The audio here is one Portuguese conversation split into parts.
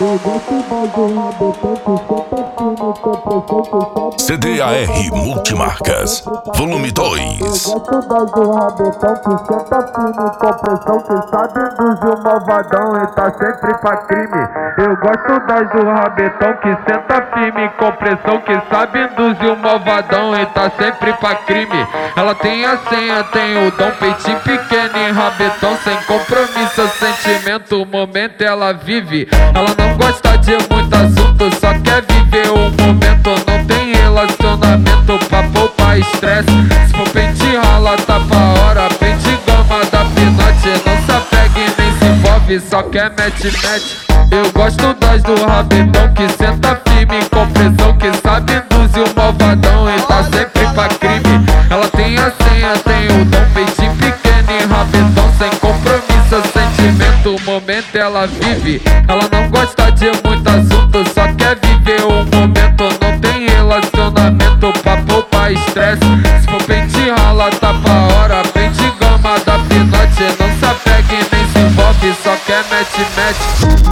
CDAR Multimarcas, volume 2. Gosto das do rabetão que senta firme com pressão, que sabe induzir o malvadão e tá sempre pra crime. Eu gosto das do rabetão que senta firme com pressão, que sabe induzir o malvadão e tá sempre pra crime. Ela tem a senha, tem o dom, peitinho pequeno e rabetão, sem compromisso, sentimento, o momento ela vive. Ela não gosta de muito assunto, só quer viver o momento. Não tem relacionamento pra poupar estresse. Se for pente rala, tapa a hora, pente gama da pinote. Não se apega e nem se envolve, só quer mete. Eu gosto das do rabetão que senta firme com pressão, que sabe induzir o malvadão e tá sempre pra crime. Ela tem a senha, tem o dom, peitinho pequeno e rabetão, sem compromisso, sentimento, o momento ela vive. Ela não gosta de muito assunto, só quer viver o momento. Não tem relacionamento pra poupar estresse. Se for pente rala, tapa a hora, pente gama da pinote. Não se apega e nem se envolve, só quer mete.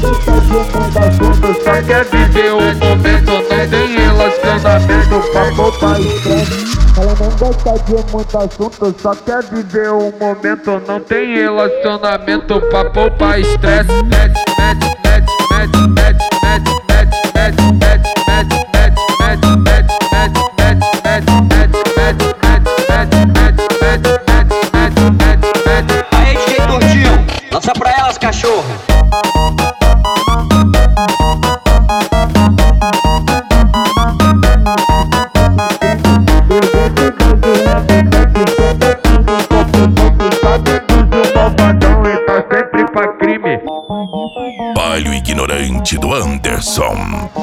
Só quer viver o momento, não tem relacionamento pra poupar estresse. Ela não gosta de muito assunto, só quer viver o momento. Não tem relacionamento pra poupar estresse. Aí, DJ Tortinho, lança pra elas, cachorro. Baile o ignorante do Anderson.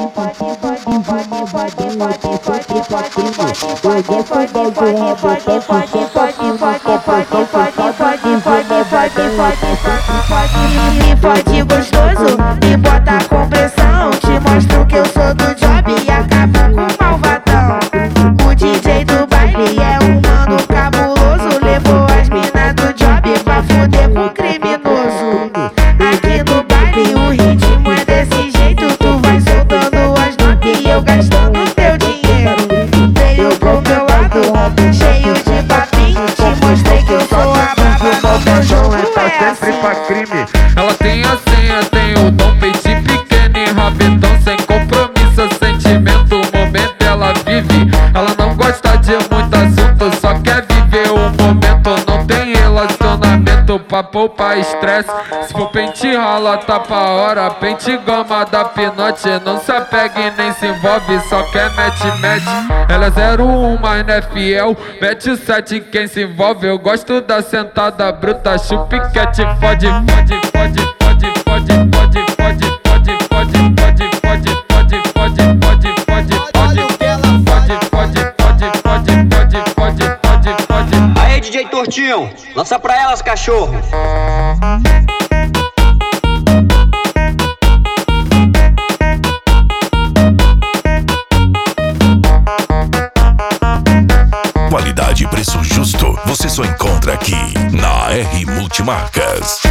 Pode gostoso, me bota com pressão. Te mostro que eu sou do job e acabo com o malvadão. O DJ do baile é um mano cabuloso, levou as minas do job pra fuder com criminoso. Aqui no baile o ritmo é desse jeito, tu vai soltando as notas e eu gastando teu dinheiro. Veio pro meu lado, cheio de papinho, te mostrei que eu sou a braba, no teu jogo é assim. Ela tem a senha, tem o dom, peitinho pequeno e rabetão, sem compromisso, sentimento, o momento ela vive. Ela não gosta de muito assunto, só quer viver o momento. Não tem relacionamento pra poupar estresse. Se for pente rala, tapa a hora, pente gama da pinote. Não se apega e nem se envolve, só quer mete. Ela é 01, mas não é fiel, mete o 7 quem se envolve. Eu gosto da sentada bruta, chupiquete, fode. Aí, DJ Tortinho, lança pra elas, cachorro. Qualidade e preço justo, você só encontra aqui na R Multimarcas.